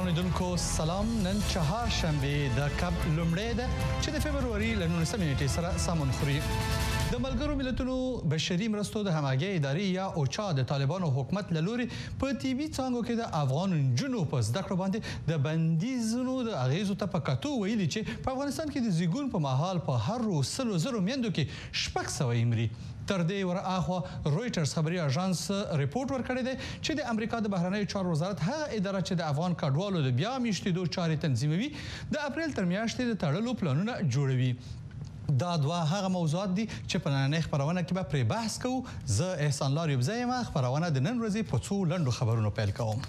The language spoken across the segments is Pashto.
اوریدونکو سلام. نن چهارشنبه د کب لومړی ده چې د فبروري له 19 نیټې سره سمون خوري. د ملګرو ملتونو بشري مرستو د همغږي ادارې یا اوچا د طالبانو حکومت له لوري په ټي وي څانګو کې د افغان نجونو په زده کړو باندې د بندیزونو د اغیزو ته په کتو ویلي چې په افغانستان کې د زیږون په مهال په هر 100,000 میندو کې 600 مري. تر دې ورآخوا رويټرز خبري اژانس ریپورت ورکړی دی چې د امریکا د بهرنیو چارو وزارت هغه اداره چې د افغان کډوالو د بیا میشتېدو چارې تنظیموي د اپریل تر میاشتې د تړلو پلانونه جوړوي. دا دوه هغه موضوعات دي چې په نننۍ خبرونه کې به پرې بحث کوو. زه احسان لاریوبزی یم. خبرونه د نن ورځې په څو لنډو خبرونو پیل کوم.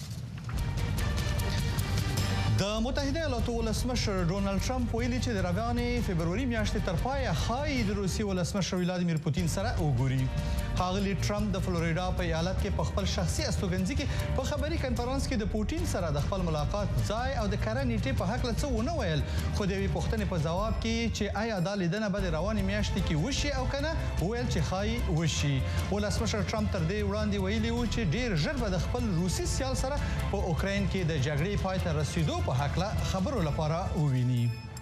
د متحده ایالاتو ولسمشر ډونالد ټرمپ ویلي چې د روانې فبروري میاشتې تر پایه ښایي د روسیې ولسمشر ولادیمیر پوتین سره وګوري. ښاغلي ټرمپ د فلوریډا په ایالت کې په خپل شخصي استوګنځي کې په خبري کنفرانس کې د پوتین سره د خپل ملاقات ځای او د کره نیټې په حق له څه ونه ویل، خو د یوې پوښتنې په ځواب کې چې آیا دا لیدنه به د روانې میاشتې کې وشي او کنه ویل چې ښایي وشي. ولسمشر ټرمپ تر دې وړاندې ویلي و چې ډیر ژر به د خپل روسي سیال سره په اوکراین کې د جګړې پای ته رسیدو په حق له خبرو لپاره وویني.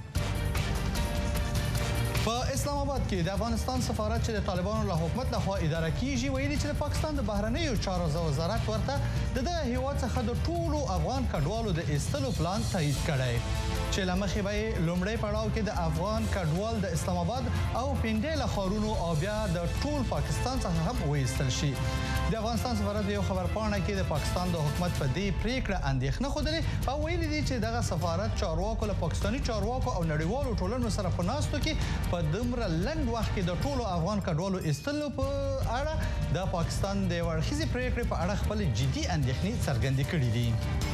په اسلام آباد کې د افغانستان سفارت چې د طالبانو له حکومت لخوا اداره کیږي ویلي چې د پاکستان د بهرنیو چارو وزارت ورته د هیواد څخه د ټولو افغان کډوالو د ایستلو پلان تایید کړی چې لمخې به لومړی پړاو کې د افغان کډوال د اسلام آباد او پنډیل خارونو او بیا د ټول پاکستان څخه هم وایستل شي. د افغانستان سفارت یو خبرپاڼه کې د پاکستان د حکومت په دې پریکړه اندېښنه خوده او ویلي دي چې دغه سفارت چارواکو له پاکستاني چارواکو او نړیوالو ټولنو سره په ناستو کې په دومره لنډ وخت کې د ټولو افغان کډوالو ایستلو په اړه د پاکستان د ورخیزي پریکړې په اړه خپل جدي اندېښنې څرګندې کړې دي.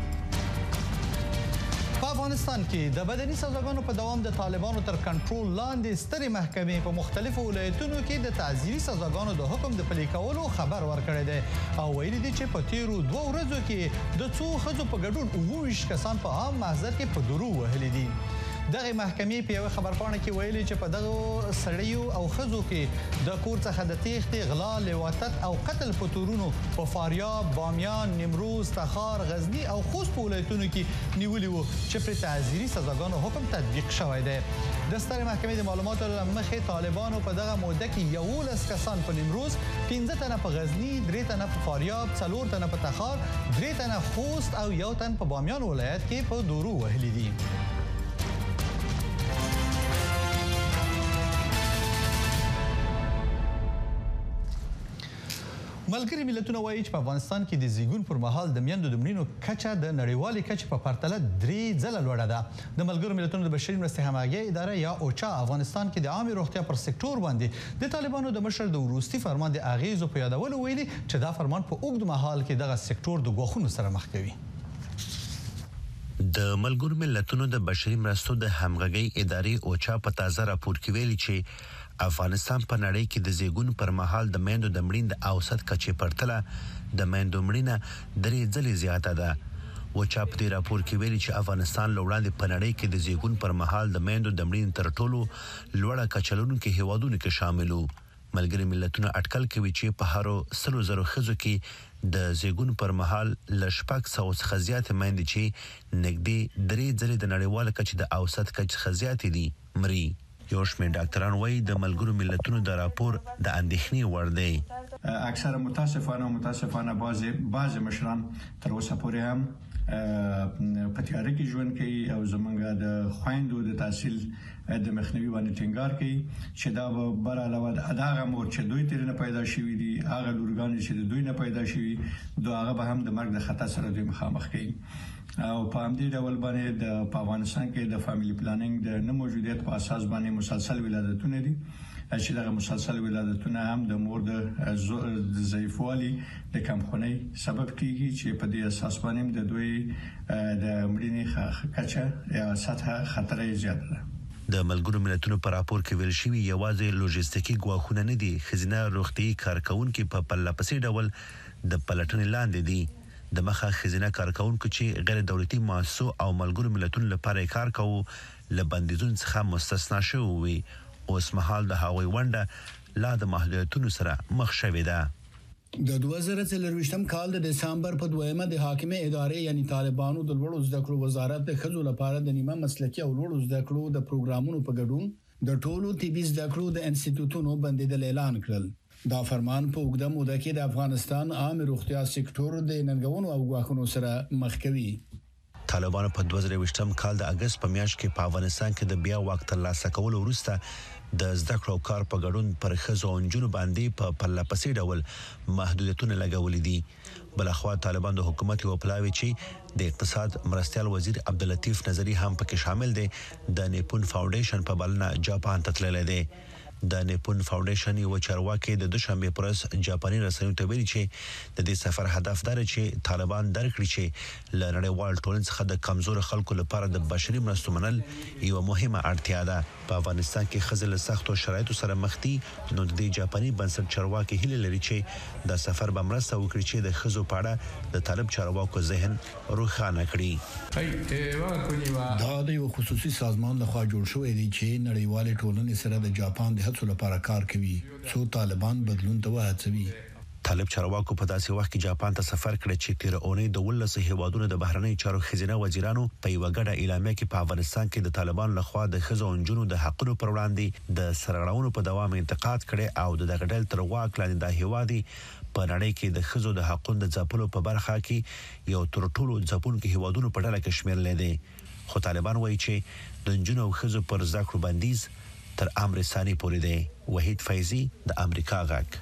په افغانستان کې د بدني سزاګانو په دوام د طالبانو تر کنټرول لاندې سترې محکمې په مختلفو ولایتونو کې د تعزیري سزاګانو د حکم د پلي کولو خبر ورکړی دی او ویلي دي چې په تیرو 2 ورځو کې د څو ښځو په ګډون 29 کسان په عام محضر کې په درو وهلي دي. دغه محکمې په یو خبرپاڼه کې ویلي چې په دغه سړیو او ښځو کې د کور څخه د تېښتې، غلا، لواطت او قتل په تورونو په فاریاب، بامیان، نیمروز، تخار، غزنی او خوست په ولایتونو کې نیولي وو چې پر تعزیري سزاګانو حکم تطبیق شوی دی. د سترې محکمې د معلوماتو له مخې طالبانو په دغه موده کې 11 کسان په نیمروز، 15 تنه په غزنی، 3 تنه په فاریاب، 4 تنه په تخار، 3 تنه خوست او 1 تن په بامیان ولایت کې په دورو وهلي دي. ملګري ملتونه وایي چې په افغانستان کې د زیږون پر مهال د میندو د مړینو کچه د نړیوالې کچې په پرتله 3 ځله لوړه ده. د ملګرو ملتونو د بشري مرستې همغږي اداره یا اوچا افغانستان کې د عامه روغتیا پر سکتور باندې د طالبانو د مشر د وروستي فرمان د اغیزو په یادولو ویلي چې دا فرمان په اوږد مهال کې دغه سکتور د غوښنو سره مخ کوي. د ملګرو ملتونو د بشري مرستو د همغږي ادارې اوچا په تازه راپور کې ویلي چې افغانستان په نړۍ کې د زیږون پر مهال د میندو د مړین د اوسط کچې پرتله د میندو مړینه 3 ځلې زیاته ده. اوچا په دې راپور کې ویلي چې افغانستان له وړاندې په نړۍ کې د زیږون پر مهال د میندو د مړین تر ټولو لوړه کچه لرونکو هیوادونو کې شامل وو. ملګري ملتونه اټکل کوي چې په هر 100,000 ښځو کې د زیږون پر مهال له 600 څخه زیاتې میندې چې نږدې 3 ځلې د نړیواله کچې د اوسط کچې څخه زیاتې دي مري. یو شمېر ډاکټران وایي د ملګرو ملتونو د راپور د اندېښنې وړ دی. اکثر متاسفانه بعض مشران تر اوسه پورې هم په تیاره کې ژوند کوي او زمونږ د خويندو د تحصیل د مخنیوي باندې ټینګار کوي چې دا به بر علاوه د هغه مور چې دوی تیر نه پیدا شوي دي، هغه لورګان چې د دوی نه پیدا شوي دوی هغه به هم د مرګ د خطر سره دوی مخامخ کوي. او په همدې ډول باندې د افغانستان کې د فاميلي پلانینګ د نه موجودیت په اساس باندې مسلسل ولادتونه دي چې دغه مسلسل ولادتونه هم د مور د ضعیفوالي د کمخونۍ سبب کیږي چې په دې اساس باندې د دوی د مړینې کچه یا سطح خطر زیات ده. د ملګرو ملتونو په راپور کې ویل شوی یوازې لوجستیکي ګواښونه نه دي، خزینه روغتي کارکونکو په پرلپسې ډول د پلټنې لاندې دي. د مخه خزینه کارکونکو چې غیر دولتي مؤسسو او ملګرو ملتونو لپاره کار کوي له بندیزونو څخه مستثنا شوی وي. اوس مهال د هغوی ونډه لا د محدودیتونو سره مخ شوې ده. د 2023م کال د دسمبر په 2مه د حاکمه ادارې یعنی طالبانو د لوړو زده کړو وزارت د خزو لپاره د نیمه مسلکي او لوړو زده کړو د پروګرامونو په ګډون د ټولو طبي زده کړو د انسټیټیوټونو بندیدل اعلان کړل. دا فرمان په اوږده موده کې د افغانستان عام روغتیا سکتور د ننګونو او غواخونو سره مخ کوي. طالبانو په 2023م کال د اگست په میاشت کې په افغانستان کې د بیا واک ترلاسه کولو وروسته د زده کړو کار په ګډون پر خزو او نجونو باندې په پرلپسې ډول محدودیتونه لګولې دي. بلخوا طالبان د حکومت یو پلاوی چې د اقتصاد مرستيال وزیر عبداللطیف نظری هم پکې شامل دي د نیپون فاونډیشن په بلنه جاپان ته تللی دی. د نیپون فاونډیشن یو چارواکي د دوشنبه پرس جاپاني رسنیو ته ویلي چې د دې سفر هدف دا دی چې طالبان درکړي چې ل نړیوال ټولنې څخه د کمزور خلکو لپاره د بشري مرستو منل یو مهمه اړتیا ده. په افغانستان کې خزل سختو شرایطو سره مخ دي، نو د دې جاپاني بنسټ چارواکي هیله لري چې د سفر به مرسته وکړي چې د خزو پاړه د طالب چارواکو ذهن روښانه کړي. دا د یو خصوصي سازمان لخوا جوړ شوی دی چې نړیوال ټولنې سره د جاپان د هڅو لپاره کار کوي څو طالبان بدلون ته وهڅوي. طالب چارواکو په داسې وخت کې جاپان ته سفر کړی چې تیر اونۍ د 12 هیوادونو د بهرنی چارو خزینه وزیرانو په یو غړه اعلامیه کې په افغانستان کې د طالبان لخوا د خزو او نجونو د حقونو پر وړاندې د سرغړونو په دوام انتقاد کړي او د دغه تر واک لاندې د هیوادي په نړۍ کې د خزو د حقونو د ځپلو په برخه کې یو تر ټولو ځپونکو هیوادونو په ډله کې شمیرل دي. خو طالبان وایي چې د نجونو او خزو پر ذکر بندیز تر امر ثاني پورې دی. وحید فیضی د امریکا غاک.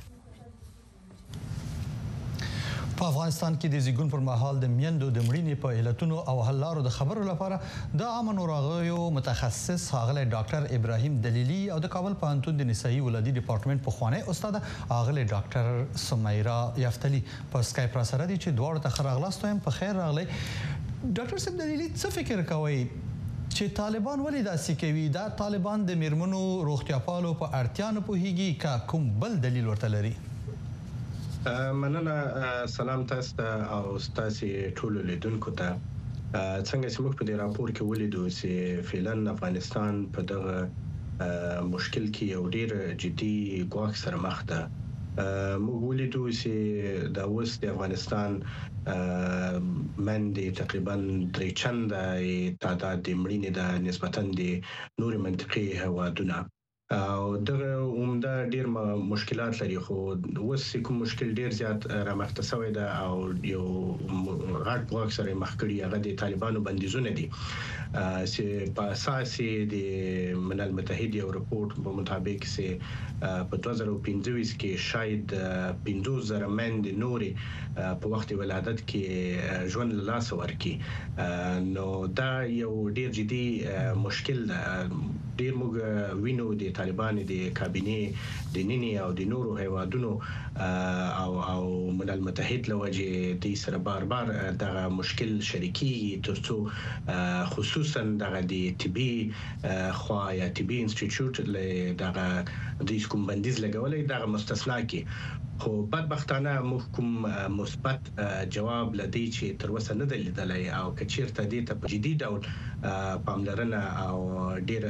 په افغانستان کې د زیږون پر مهال د میندو د مړینې په علتونو او حل لارو د خبرو لپاره د عامه ناروغیو متخصص ښاغلی ډاکټر ابراهیم دلیلي او د کابل پوهنتون د نسایي ولادي ډپارټمنټ پخوانی استاد ښاغلی ډاکټر سمیرا یفتلي په سکایپ را سره دي چې دواړو ته ښه راغلاست. وایم په خیر راغلی. ډاکټر صاحب دلیلي څه فکر کوئ چې طالبان ولې داسې کوي؟ دا طالبان د میرمنو روغتیاپالو په اړتیا نه پوهیږي که کوم بل دلیل ورته لري؟ مننه. سلام تاسو ته او تاسو ټول لیدونکو ته. څنګه چې موږ په دې راپور کې ولیدو چې فعلاً افغانستان په دغه مشکل کې یو ډیر جدي ګواښ سره مخ ده. موږ ولیدو چې د اوس د افغانستان باندې تقریبا 3 چنده تعداد د مړینې د نسبتاً د نور منطقي هوادونه او دغه عمده ډیر مشکلات لري. خو اوس کوم مشکل ډیر زیات رامخته شوی ده او یو غټ ګواښ سره مخ کړي هغه د طالبانو بندیزونه دي چې په اساس د ملل متحد یو رپورت په مطابق چې په 2015 کې شاید 15,000 مند نوري په وخت ولادت کې ژوند له لاس ورکړي. نو دا یو ډیر جدي مشکل ده. ډیر موږ وینو د طالبان د کابینه د نینی او د نورو هیوادونو او ملل متحد لوجه د سره بار بار دغه مشکل شریکي ترڅو خصوصا دغه د طبي خو یا طبي انسټیټیوټ له دغه د کوم بندیز لګولې دغه مستثنا کې. خو بدبختانه محکوم مثبت جواب لدی چې تر اوسه نه لیدلای او کچیرته دې ته په جدي ډول پاملرنه او ډیر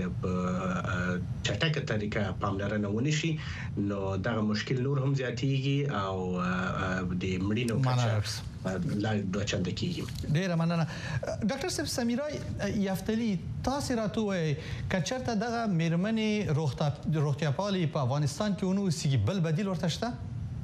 چټکه طریقه پاملرنه ونشي نو دغه مشکل نور هم زیاتیږي او د مړینو کچه لا دوه چنده کیږي. ډیر مننه. ډاکټر صاحب سمیرا یفتلي تاسو راته وایي کچرته دغه میرمنې روغتیاپالي په افغانستان کې ونو سیګي بل بدیل ورته شته؟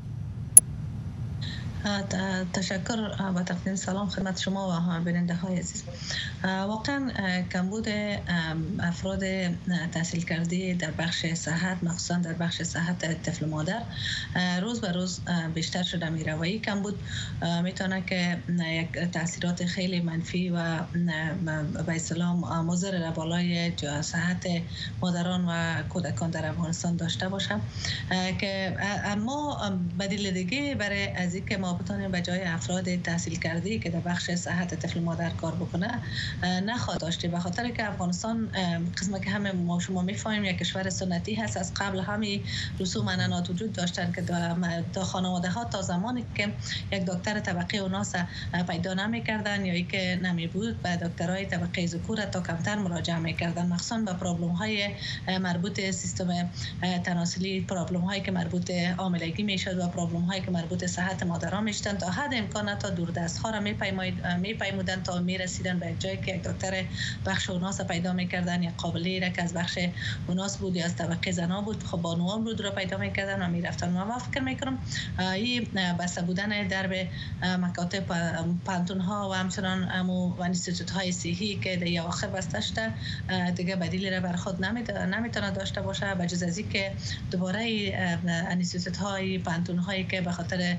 تشکر با تقدیم سلام خدمت شما و بیننده های عزیز. واقعا کمبود افراد تحصیل کرده در بخش صحت مخصوصا در بخش صحت طفل مادر روز به روز بیشتر شده میره و این کمبود میتونه که یک تاثیرات خیلی منفی و به اصطلاح مضر بالای صحت مادران و کودکان در افغانستان داشته باشه که ما بدیل دیگه برای از اینکه ما ما بتانیم به جای افراد تحصیل کرده که در بخش صحت طفل مادر کار بکنه نخواهد داشته، به خاطر که افغانستان قسمت که همه ما شما میفهمیم یک کشور سنتی هست. از قبل همین رسوم عنعنات وجود داشتن که تا خانواده ها تا زمانی که یک دکتر طبقه اوناس پیدا نمی‌کردن یا اینکه نمی‌بود به دکترای طبقه ذکور تا کمتر مراجعه می‌کردن، مخصوصا به پرابلم‌های مربوط سیستم تناسلی، پرابلم‌هایی که مربوط حاملگی میشد و پرابلم‌هایی که مربوط صحت مادران میشدن. تا حد امکان تا دوردست‌ها را می‌پیمودن تا می‌رسیدن به جایی که یک دکتر بخش اوناس پیدا می‌کردن یا قابلی را که از بخش اوناس بود یا از طبقه زنا بود، خب بانوان بود را پیدا می‌کردن و می‌رفتن. من فکر می‌کنم این بسته بودن درب مکاتب پانتون‌ها و همچنان و انستیتوت‌های صحی که در اواخر بسته شده دیگه بدیلی را بر خود نمیتونه داشته باشه، بجز از اینکه دوباره انستیتوت‌های پانتون‌هایی که به خاطر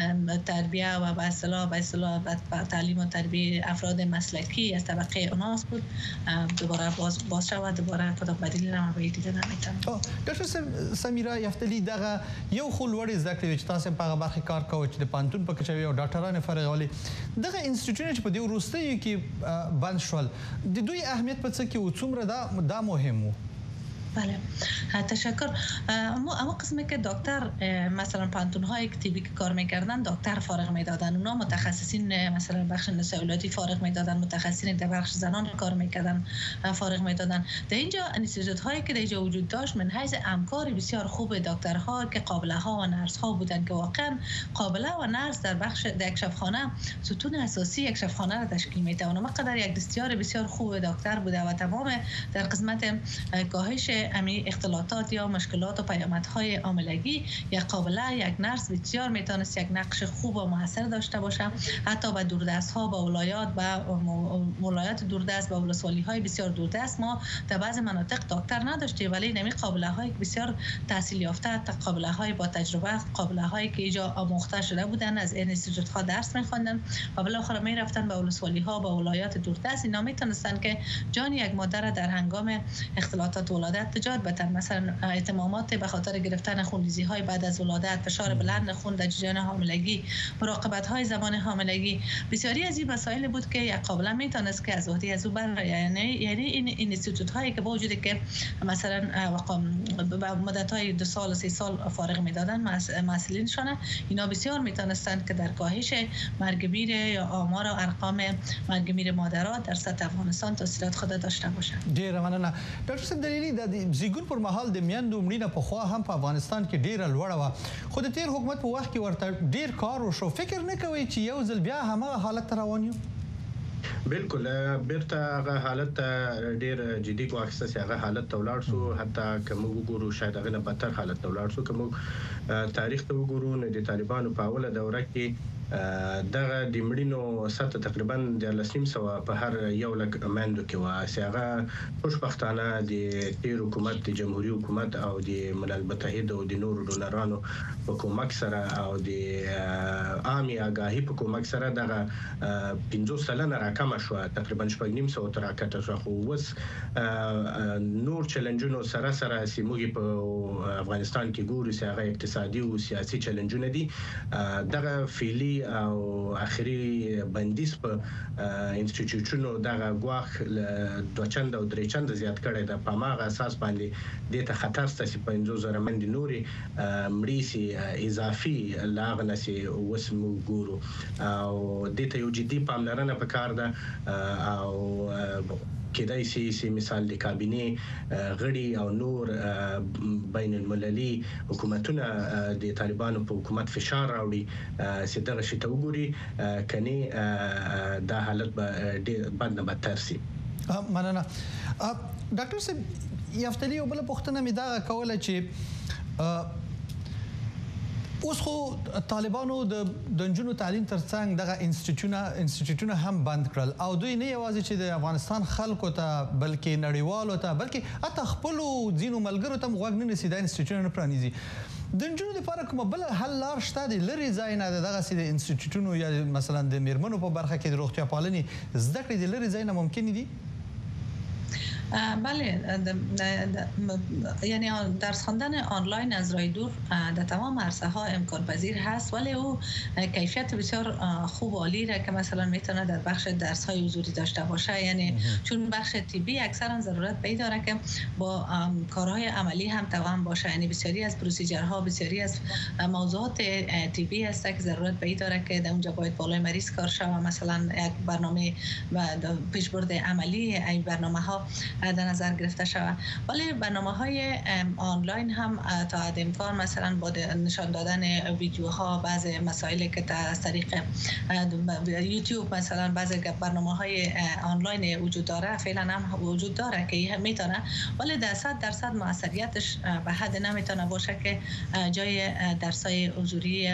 تربیه و به اصطلاح تعلیم و تربیه افراد مسلکی از طبقه اوناس بود دوباره باز شود، دوباره کدام بدیلی را به دیده نمیتونه. ډاکټر سمیرا یفتلی دغه یو خو لوړې زده کړې چې تاسو په هغه برخه کار کوئ چې د پانتون په کچوي او ډاکټرانو فرغولي دغه انسټیټیوټونه چې په دې وروستیو کې بند شول د دوی اهمیت په څه کې و څومره دا مهم و؟ بله تشکر. اما قسمی که دکتر مثلا پانتون هایی که طبی که کار میکردن دکتر فارغ میدادن، اونا متخصصین مثلا بخش نساء اولادی فارغ میدادن، متخصصین در بخش زنان کار میکردن فارغ میدادن. در اینجا انستیتوت هایی که در اینجا وجود داشت من حیث همکاری بسیار خوب دکترها که قابله ها و نرس ها بودن که واقعا قابله و نرس در بخش در یک شفاخانه ستون اساسی یک شفاخانه را تشکیل میدن. اونا قدر یک دستیار بسیار خوب دکتر بوده و تمام در قسمت کاهش امی اختلاطات یا مشکلات و پیامدهای حاملگی یک قابله یک نرس بسیار میتونست یک نقش خوب و موثر داشته باشه. حتی به دوردست ها، به ولایات دوردست، به ولسوالی های بسیار دوردست ما در بعض مناطق دکتر نداشتیم، ولی نمی قابله های بسیار تحصیل یافته، قابله های با تجربه، قابله هایی که اینجا آموخته شده بودن از انستیتوت ها درس میخواندن و بالاخره می رفتن به ولسوالی ها، به ولایات دوردست. اینا میتونستن که جان یک مادر در هنگام اختلاطات ولادت نجات بدن. مثلا اهتمامات به خاطر گرفتن خونریزی های بعد از ولادت، فشار بلند خون در جریان حاملگی، مراقبت های زمان حاملگی، بسیاری از این مسائل بود که یک قابله میتونست که از عهده از او بر یعنی این انستیتوت هایی که با وجودی که مثلا مدت های 2 سال 3 سال فارغ میدادن مسئولینشان، اینا بسیار میتونستند که در کاهش مرگ میر یا آمار و ارقام مرگ میر مادرات در سطح افغانستان تاثیرات خود داشته باشند. ډیر مننه. ډاکټر صاحب دلیلی د زیګون پر مهال د میندو مړینه په خوا هم په افغانستان کې ډیره لوړه وه، خو د تیر حکومت په وخت کې ورته ډیر کار وشو. فکر نه کوئ چې یو ځل بیا همغه حالت ته روان یو؟ بالکل بیرته هغه حالت ډیر جدي واخیسته چې هغه حالت ته ولاړ شو. حتی که موږ وګورو شاید هغه نه بدتر حالت ته ولاړ شو. که موږ تاریخ ته وګورو نو د طالبانو په اوله دوره کې دغه د مړینو سطح تقریبا 1300 په هر یو لک مندو کې و. هغه خوشبختانه د تیر حکومت، د جمهوریت حکومت او د ملل متحد او د نورو ډونرانو په کومک سره او د عامي آگاهي په کومک سره دغه 50% راکمه شو، تقریبا 900 تر راکته شو. خو اوس نور چیلنجونو سره سیموږي په افغانستان کې ګوري چې هغه اقتصادي او سیاسي چیلنجونه دي. دغه فعلی او اخري بندیز په انسټیټیوټونو دغه غواخ 2 چنده او 3 چنده زیات کړي د پاماغه اساس باندې د ته خطر ستاسي 50,000 مند نوري مړیسي اضافي لاغنسي وسمو ګورو او د ته یو جدي پاملرنه پکار ده او کېدای شي مثال د کابینه غړي او نور بین المللي حکومتونه د طالبانو په حکومت فشار راوړي چې دغه شی ته وګوري کني دا حالت به بد نه بدتر شي. مننه. ډاکټر صاحب یفتلی یو بل پوښتنه مې دا کوله چې اوس خو طالبانو د نجونو تعلیم ترڅنګ دغه انسټیټیوټونه هم بند کړل او دوی نه یوازې چې د افغانستان خلکو ته بلکې نړیوالو ته بلکې حتی خپلو ځینو ملګرو ته غوږ نه نیسي، دا انسټیټیوټونه پرانیزي. د نجونو لپاره کومه بل حل لار شته د لرې ځای نه دغسې د انسټیټیوټونو یا مثلا د میرمنو په برخه کې د روغتیا پالنې زده کړې د لرې ځای نه ممکن دي؟ بله یعنی درس خواندن آنلاین از راه دور در تمام عرصه ها امکان پذیر هست، ولی او کیفیت بسیار خوب و عالی را که مثلا میتونه در بخش درس های حضوری داشته باشه. یعنی چون بخش طبی اکثرا ضرورت پیدا داره که با کارهای عملی هم توام باشه، یعنی بسیاری از پروسیجرها، بسیاری از موضوعات طبی است که ضرورت پیدا داره که در اونجا باید بالای مریض کار شود، مثلا یک برنامه و پیشبرد عملی این برنامه ها در نظر گرفته شود. ولی برنامه‌های آنلاین هم تا حد امکان مثلا با نشان دادن ویدیوها، بعض مسائلی که از طریق یوتیوب مثلا بعض برنامه‌های آنلاین وجود داره، فعلا هم وجود داره که میتونه، ولی در 100% موثریتش به حد نمیتونه باشه که جای درس‌های حضوری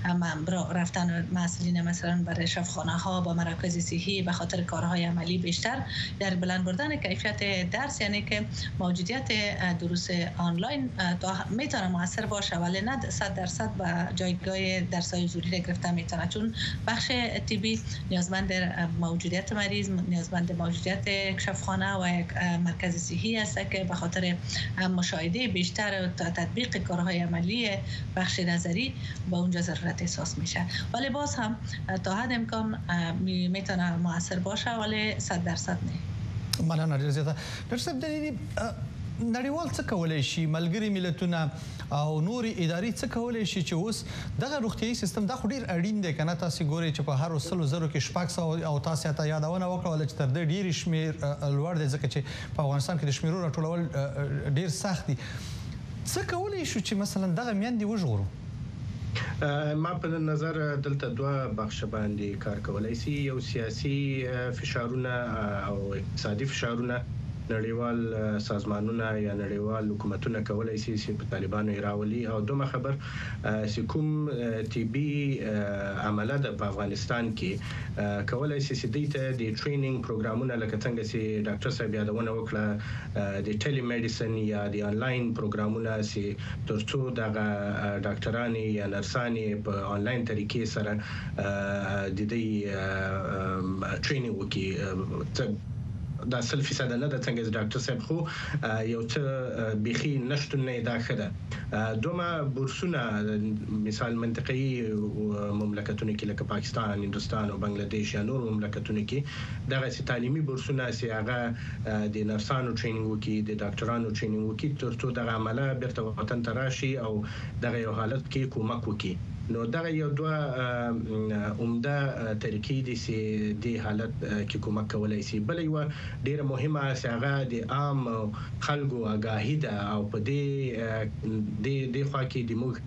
رفتن مسئولین مثلا برای شفاخانه‌ها با مراکز صحی به خاطر کارهای عملی بیشتر در بلند بردن کیفیت درس، یعنی که موجودیت دروس آنلاین میتونه موثر باشه، ولی نه 100% به جایگاه درس‌های حضوری را گرفته میتونه، چون بخش طبی نیازمند موجودیت مریض، نیازمند موجودیت شفاخانه و یک مرکز صحی است که به خاطر مشاهده بیشتر و تطبیق کارهای عملی بخش نظری به اونجا ضرورت احساس میشه. ولی باز هم تا حد امکان میتونه موثر باشه، ولی 100% نه. مننه ډیر زیاته. ډاکټر صاحب نړیوال څه کولای شي، ملګري ملتونه او نور ادارې څه کولای شي چې اوس دغه روغتيایي سیستم دا خو ډیر اړین دی کنه؟ تاسو ګورئ چې په هر 100,000 کې 600 او تاسو ته یادونه وکړه چې تر دې ډیر شمیر لوړ دی، ځکه چې په افغانستان کې د شمیرو راټولول ډیر سخت دي. څه کولای شو چې مثلا دغه میندې وژغورو؟ ما په نظر دلته دوه بخش باندې کار کولای شي، یو سیاسي فشارونه او اقتصادي فشارونه نړیوال سازمانونه یا نړیوال حکومتونه کولای شي چې په طالبانو راولي، او دومره خبر چې کوم طبي عمله د افغانستان کې کولای شي چې د ټریننګ پروګرامونه لکه څنګه چې ډاکټر صاحب یادونه وکړه د ټیلی میډیسن یا د انلاین پروګرامونه چې ترڅو د ډاکټرانو یا نرسانو په انلاین طریقې سره د دې ټریننګ وکړي. دا 100% نه د څنګه ډاکټر صاحب خو یو څه بيخي نشټون نه دا خده دومره بورسونه مثال منطقي مملکتونو کې لکه پاکستان، هندستان او بنگلاديش یا نور مملکتونو کې دغه تعلیمي بورسونه چې هغه د نرسانو ټریننګ وکړي، د ډاکټرانو ټریننګ وکړي ترڅو د عمله بیرته وطن ته راشي او دغه یو حالت کې کومک وکړي. نو دغه یو دوه عمده طریقې دي چې د حالت کې کومک کولای شي. بل یو ډیره مهمه چې هغه د عام خلکو آگاهی ده او په دې خوا کې د موږ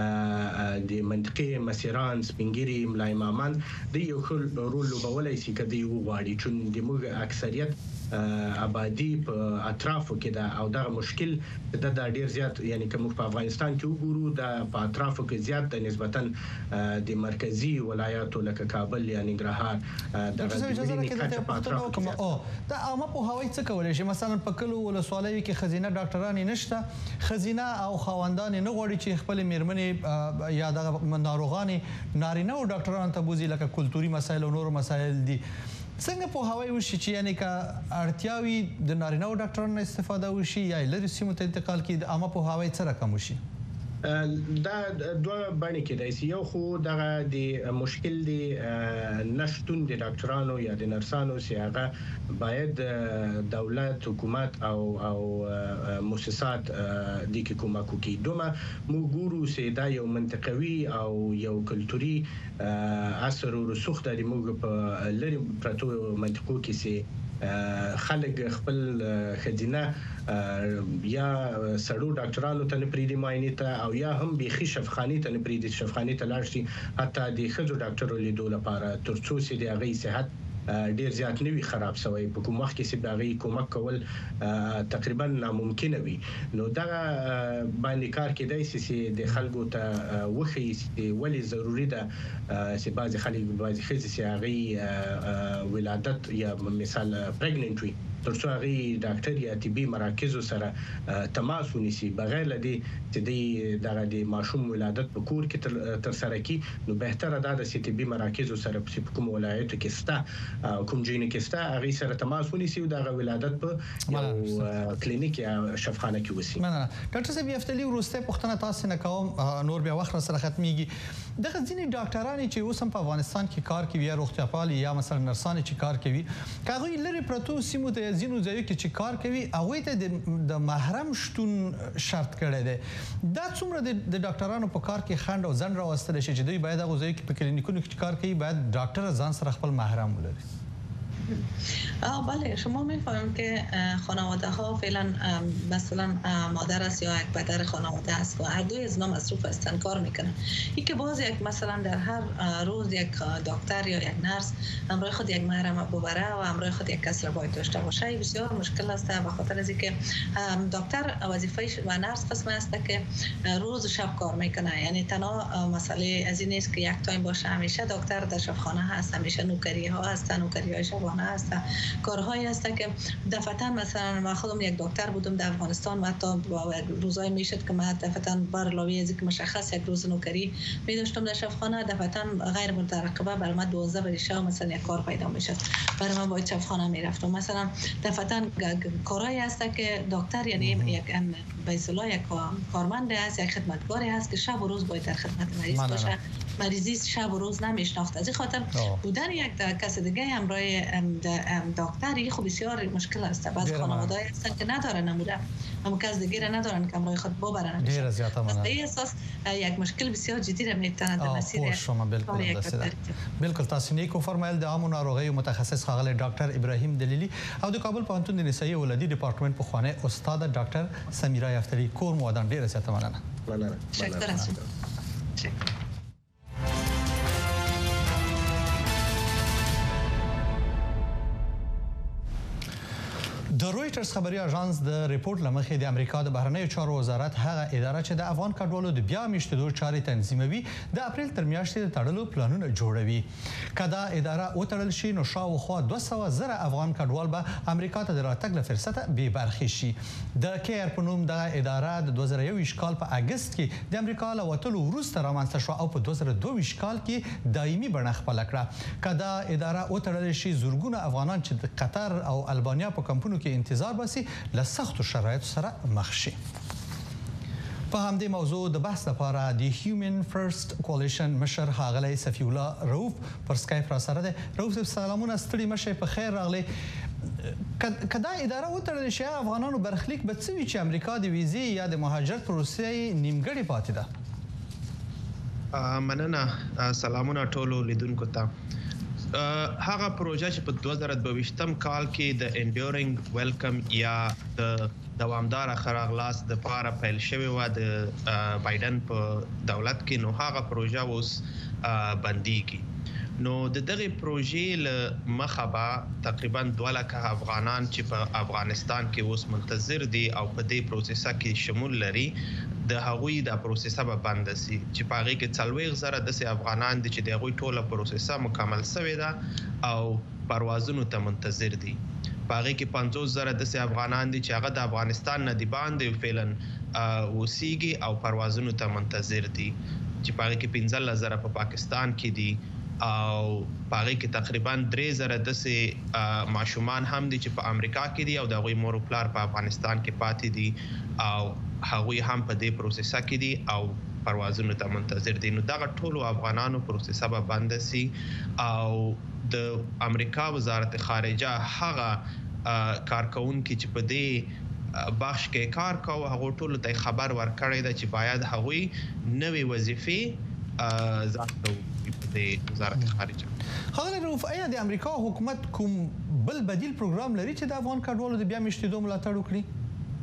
د منطقي مسیران سپینګری ملا امامان د یو رول لوبولای شي کدی وغواړي، چون د موږ اکثریت آبادی په اطرافو کې ده او دا مشکل د ډیر زیات، یعنی کوم په افغانستان کې وګورو د په اطرافو کې زیات د نسبتا د مرکزی ولایاتو لکه کابل یا ننګرهار د غزنی کچه په اطرافو کې دا عامه په هوایي څه کولای شي؟ مثلا په کلو ولسوالیو کې خزینه ډاکټران نشته، خزینه او خواندان نه غواړي چې خپل میرمنې یا د ناروغان نارینه او ډاکټران ته بوزي، لکه کلتوري مسایل او نور مسایل دي. څنګه په هوایي وشي چې یعنی کا اړتیاوي د نارینه او ډاکټرانو استفاده وشي یا لري سیمو ته انتقال کی د عامه په هوایي سره کم وشي؟ دا دوه باندې کې دی. یو خو دغه د مشکل دی نشټون د ډاکټرانو یا د نرسانو چې هغه باید دولت، حکومت او مؤسسات د کې کومک وکړي. دومره موږ ګورو چې دا یو منطقوي او یو کلتوري اثر او رسوخ د موږ په لری پرتو منطقو کې چې خلک خپل خزینه یا سړو ډاکټرانو ته پریدي معاینه ته او یا هم بيخي شفخاني ته پریدي شفخاني ته لاړ شي، حتی د خزو ډاکټرو لیدو لپاره ترڅو چې د هغه صحت ډیر زیات نوي خراب شوی په کوم وخت کې چې باغی کومک کول تقریبا ناممکن وي. نو دا باندې کار کېدای شي د خلکو ته وخی ولی ضروری ده چې بعضی خلک بعضی خزي چې هغه ولادت یا مثال پرګننټ وي ترڅو هغه ډاکټر یا طبي مراکز سره تماس ونیسي بغیر لدی چې د ماشوم ولادت په کور کې تر سره کی نو بهتره ده چې طبي مراکز سره په کوم ولایت کې ستا کوم جینې کې ستا هغه سره تماس ونیسي او د ولادت په کلینیک یا شفاخانه کې وسی. ډاکټر صاحب یفتلی ورسته پښتنه تاسو نه کوم نور بیا وخت سره ختميږي دغه ځینې ډاکټران چې اوس هم په افغانستان کې کار کوي یا روغتیاپال یا مثلا نرسان چې کار کوي کاغوی لري پروتو سیمو ته ځینو ځایو کې چې کار کوي هغه ته د محرم شتون شرط کړی دی دا څومره د ډاکټرانو په کار کې خند او ځن راوستل شي چې دوی باید هغه ځایو کې په کلینیکونو کې کار کوي باید ډاکټر ځان سره خپل محرم ولري. بله شما میفهمیم که خانواده ها فعلا مثلا مادر است یا یک پدر خانواده است و هر دوی از اینا مصروف هستند کار میکنن این که باز یک مثلا در هر روز یک دکتر یا یک نرس همراه خود یک محرم ببره و همراه خود یک کس را باید داشته باشه بسیار مشکل است به خاطر از اینکه دکتر وظیفه و نرس قسم است که روز و شب کار میکنه یعنی تنها مسئله از این نیست که یک تایم باشه همیشه دکتر در شبخانه هست همیشه نوکری ها هستن نوکری های شبانه هست کارهایی هست که دفعتا مثلا من خودم یک دکتر بودم در افغانستان و حتی روزایی میشد که من دفعتا بر علاوه از اینکه مشخص یک روز نوکری می داشتم در شفاخانه دفعتا غیر مترقبه برای من 12 بر شب مثلا یک کار پیدا میشد برای من باید شفاخانه میرفتم مثلا دفعتا کارهایی هست که دکتر یعنی یک به اصطلاح یک کارمند است یک خدمتگاری است که شب و روز باید در خدمت مریض باشه مریضی شب و روز نمیشناخته از این خاطر بودن یک کس دیگه همراه دکتری خب بسیار مشکل است بعض خانواده‌ها هستن که ندارن نموده اما کس دیگه را ندارن که همراه خود ببرن دیر زیات به این اساس یک مشکل بسیار جدی را میتونه در مسیر شما بالکل تاسو نیکو فرمایل د عامو ناروغیو متخصص ښاغلی ډاکټر ابراهیم دلیلی او د کابل پوهنتون د نسایي ولادي ډپارټمنټ په خوانه استاد ډاکټر سمیرا یفتلی کور مودان ډیره زیاته مننه شکر د رويټرز خبري اژانس د ریپورت لمخې د امریکا د بهرنیو چارو وزارت هغه اداره چې د افغان کډوالو د بیا میشتېدو چارې تنظیموي د اپریل تر میاشتې د تړلو پلانونه جوړوي کدا اداره وتړل شي نو شاوخوا 200,000 افغان کډوال به امریکا ته د راتګ له فرصته بې برخې شي د کیر په نوم د اداره د 2021 کال په اگست کې د امریکا له وټلو وروسته رامنځته شو او په 2022 کال کې دایمي بڼه خپل کړه کدا اداره وتړل شي زورګونه افغانان چې د قطر او البانیا په کمپونو کې انتظار باسي له سختو شرایطو سره مخ شي په همدې موضوع د بحث لپاره د هیومن فرست کولیشن مشر ښاغلی صفی الله رؤوف پر سکایپ را سره ده رؤوف صاحب سلامونه ستړي مشه په خیر راغلی کدا اداره وتړل شي افغانانو برخلیک به څه وي چې امریکا د ویزې یا د مهاجرت پروسې نیمګړې پاتې ده مننه سلامونه ټولو لیدونکو ته هغه پروژه چې په 2022م کال کې د انډیورینګ ویلکم یا د دوامدار خراغلاس د لپاره پیل شوی و د بایدن په دولت کې نو هغه پروژه اوس بنديږي نو د دغه پروژې له مخه تقریبا 2 لک افغانان چې په افغانستان کې اوس منتظر دي او په دې پروسه کې شمول لري د هغوی د پروسه به بند شي چې په هغه کې 40,000 د افغانان دي چې د هغوی ټوله پروسه مکمل شوې ده او پروازونو ته منتظر دي په هغه کې 50,000 د افغانان دي چې هغه د افغانستان نه دی باندې فعلن وسیږي او پروازونو ته منتظر دي چې په هغه کې 15,000 په پاکستان کې دي او په هغه کې تقریبا 3,000 د ماشومان هم دي چې په امریکا کې دي او د هغوی مور او پلار په افغانستان کې پاتې دي او هغوی هم په دې پروسه کې دي او پروازونو ته منتظر دي نو دغه ټولو افغانانو پروسه به بند شي او د امریکا وزارت خارجه هغه کارکونکو چې په دې بخش کې کار کوي هغه ټولو ته خبر ورکړی دی چې باید هغوی نوې وظیفې ځان ته د وزارت خارجه ښاغلی رؤوف آیا د امریکا حکومت کوم بل بدیل پروګرام لري چې د افغان کډوالو د بیا میشتېدو ملاتړ وکړي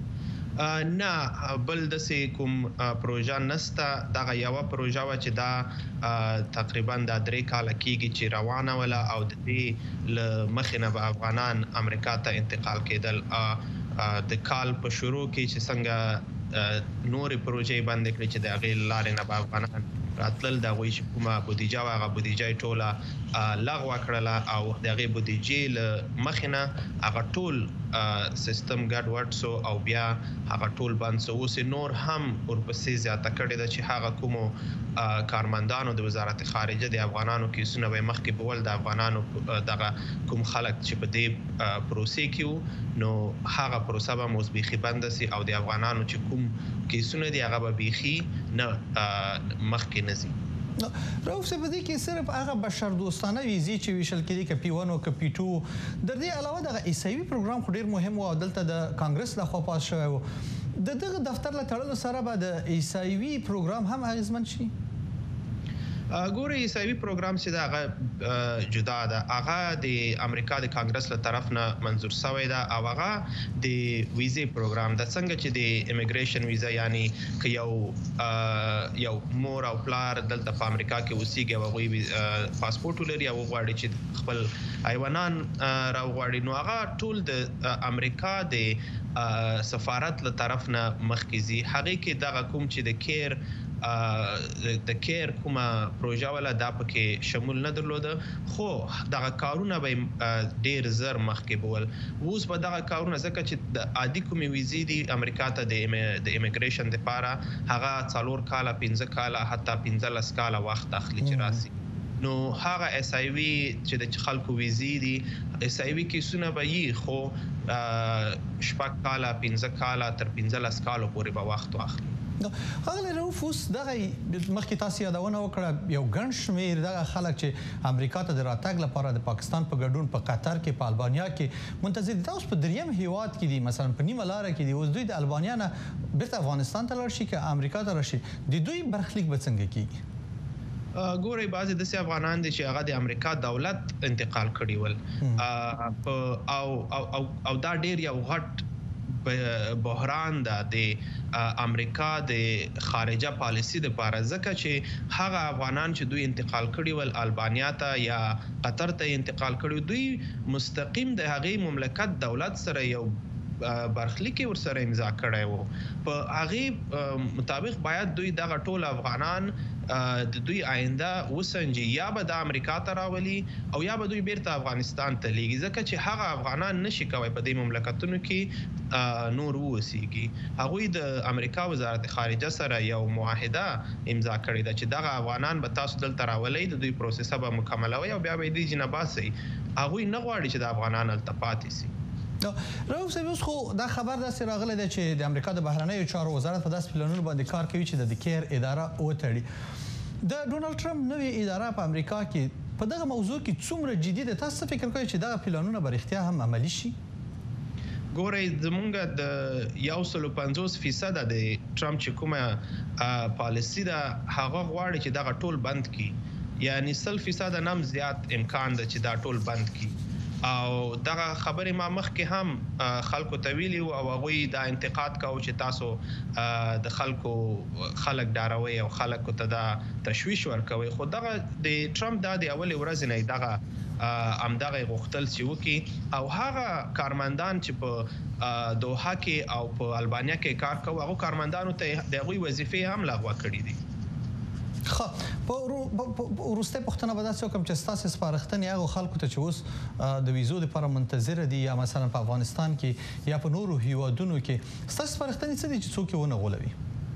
نه بل د کوم پروژه نسته دغه یو پروژه و چې دا تقریبا د 3 کال کېږي چې روانه ولا او د دې ل مخنه به افغانان امریکا ته انتقال کېدل د کال په شروع کې چې څنګه نورې پروژې باندې کړې چې د هغې لارې نه به افغانان راتلل د غوي چې کومه بودیجه واغه بودیجه ټوله لغوه کړله او دغه بودیجې له مخینه هغه ټول سیستم ګډوډ سو او بیا هغه ټول بند سو اوس نور هم ورپسې زیاته کړې ده چې هغه کومو کارمندانو د وزارت خارجه د افغانانو کیسونه به مخکې بول د افغانانو دغه کوم خلک چې په دې پروسې کې نو هغه پروسه به مزبيخي بند سي او د افغانانو چې کوم کیسونه دی هغه به بيخي نه مخکې نزي راوف صاحب دې کې صرف هغه بشر دوستانه ویزي چې ویشل کېدي ک پی 1 او ک پی 2 د دې علاوه د ایسایوي پروګرام خو ډیر مهم او دلته د کانګرس لخوا پاس شوی و د دغه دفتر له تړلو سره به د ایسایوي پروګرام هم اغیزمن شي ګوره ایسایوي پروګرام چې دا جدا ده هغه د امریکا د کانګرس له طرف نه منزور شوی ده او هغه د ویزې پروګرام د څنګه چې د ایمیګریشن ویزا یعنی ک یو مور او پلار دلته په امریکا کې اوسېږي او غوي پاسپورت لري او غواړي چې خپل حیوانان راوغواړي نو هغه ټول د امریکا د سفارت له طرف نه مخکزي هغه کې دغه کوم چې د کیر کومه پروژه ولا دا پکې شمول نه درلوده خو دغه کارونه به ډیر زر مخکې بول اوس په دغه کارونه ځکه چې د عادي کومې ویزې دی امریکا ته د ایمیګریشن لپاره هغه 4 کاله 15 کاله حتی 15 کاله وخت اخلي چې راسي نو هغه اس ای وی چې د خلکو ویزې دي اس ای وی کیسونه به یې خو شپږ کاله 15 کاله تر 15 کالو پورې به وخت واخلي هغه روفوس دغه مخکې تاسو یادونه وکړه یو ګڼ شمیر دغه خلک چې امریکا ته د راتګ لپاره د پاکستان په ګډون په قطر کې په البانیا کې منتظر دي تاسو په دریم هیواد کې دي مثلا په نیمه لار کې دي اوس دوی د البانیا نه بیرته افغانستان ته لاړ شي که امریکا ته راشي د دوی برخلیک به څنګه کیږي ګوري بعضی د افغانان دي چې هغه د امریکا دولت انتقال کړي ول او دا ډیر یو غټ بحران ده د امریکا د خارجه پالیسی د لپاره ځکه چې هغه افغانان چې دوی انتقال کړي ول البانیا ته یا قطر ته انتقال کړي دوی مستقیم د هغه مملکت دولت سره یو برخلیک ورسره امضا کړی وو په هغه مطابق باید دوی دغه ټول افغانان د دوی آینده وسنجي یا به د امریکا ته راولي او یا به دوی بیرته افغانستان ته لیږي ځکه چې هغه افغانان نشي کوي په دې مملکتونو کې نور ووسیږي هغوی د امریکا وزارت خارجه سره یو معاهده امضا کړې ده چې دغه افغانان به تاسو دلته راولي د دوی پروسس به مکملوي او بیا به دې جنه باسي هغوی نه غواړي چې د افغانان التپاتې سي راوف صاحب اوس خو دا خبر داسې راغلی دی چې د امریکا د بهرنیو چارو وزارت په داسې پلانونو باندې کار کوي چې د کیر اداره وتړي د ډونالد ټرمپ نوې اداره په امریکا کې په دغه موضوع کې څومره جدي ده تاسو فکر کوئ چې دغه پلانونه به رښتیا هم عملي شي ګورئ زمونږ د 150% د ټرمپ چې کومه پالیسی ده هغه غواړي چې دغه ټول بند کړي یعنی 100% نم زیات امکان ده چې دا ټول بند کړي او دغه خبرې ما مخکې هم خلکو ته ویلي او هغوی دا انتقاد کوي چې تاسو د خلک ډاروي او خلکو ته دا تشویش ورکوي خو دغه د ټرمپ د اولې ورځې نه دغه امدغه غوښتل چې وکي او هغه کارمندان چې په دوحه کې او په البانیا کې کار کوي هغه کارمندانو ته د هغوی وظیفې هم لغوه کړې دي خو په ورسته پښتنه به تاسو کوم چې تاسو سپارښتنې هغه خلکو ته چې اوس د ویزو لپاره منتظر دي یا مثلا په افغانستان کې یا په نورو هیوادونو کې تاسو سپارښتنې څه دي چې څوک ونه غولوي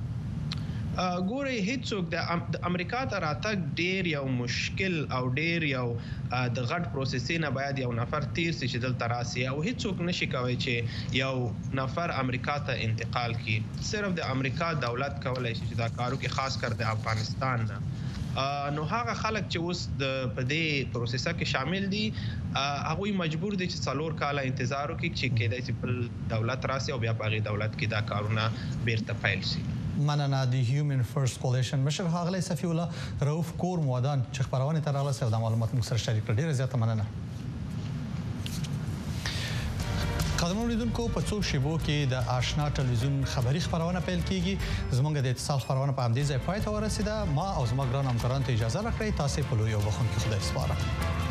ګوري هیڅوک د امریکا ته راتګ ډیر یو مشکل او ډیر یو د غټ پروسیسینه باید یو نفر تیر شي چې دلته راسي او هیڅوک نشي کوي چې یو نفر امریکا ته انتقال کړي صرف د امریکا دولت کولای شي چې دا کارو کې خاص کر د افغانستان نو هغه خلک چې اوس د په دې پروسیسه کې شامل دي هغه مجبور دي چې 4 کاله انتظار وکړي چې کېدای شي په دولت راسي او بیا په دولت کې دا کارونه بیرته پیل شي مننه د هیومن فرست کولیشن مشر ښاغلی صفی الله رؤوف کور مودان چې خبرونه تر راغله د معلومات موږ سره شریک کړل ډیره زیاته مننه قدرمنو لیدونکو په څو شیبو کې د آشنا ټلویزیون خبری خبرونه پیل کیږي زموږ د اتصال خبرونه په همدې ځای پای ته ورسیده ما او زما ګران همکارانو ته اجازه راکړئ تاسو په لوی او بخښونکي خدای سپارم